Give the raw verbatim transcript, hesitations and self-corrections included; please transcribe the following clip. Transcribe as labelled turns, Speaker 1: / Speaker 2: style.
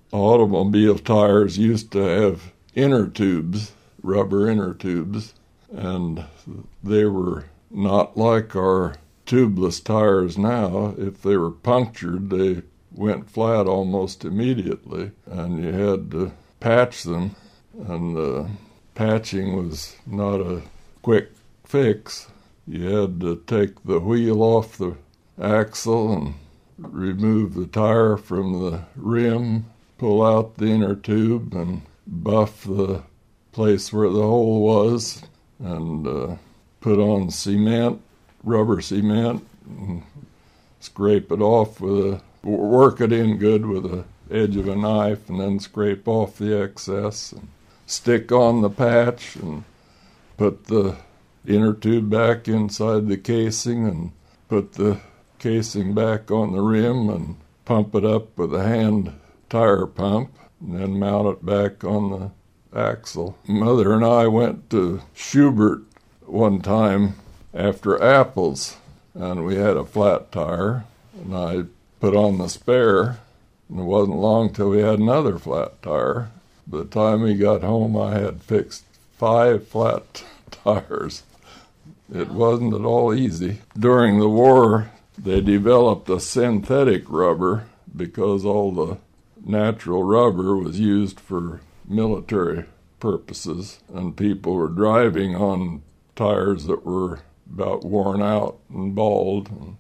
Speaker 1: automobile tires used to have inner tubes, rubber inner tubes, and they were not like our tubeless tires now. If they were punctured, they went flat almost immediately, and you had to patch them, and the patching was not a quick fix. You had to take the wheel off the axle and remove the tire from the rim, pull out the inner tube, and buff the place where the hole was, and uh, put on cement, rubber cement, and scrape it off with a, work it in good with the edge of a knife, and then scrape off the excess, and stick on the patch, and put the inner tube back inside the casing, and put the casing back on the rim, and pump it up with a hand tire pump, and then mount it back on the axle. Mother and I went to Schubert one time after apples, and we had a flat tire, and I put on the spare, and it wasn't long till we had another flat tire. By the time we got home, I had fixed five flat tires. It wasn't at all easy. During the war, they developed a synthetic rubber because all the natural rubber was used for military purposes, and people were driving on tires that were about worn out and bald.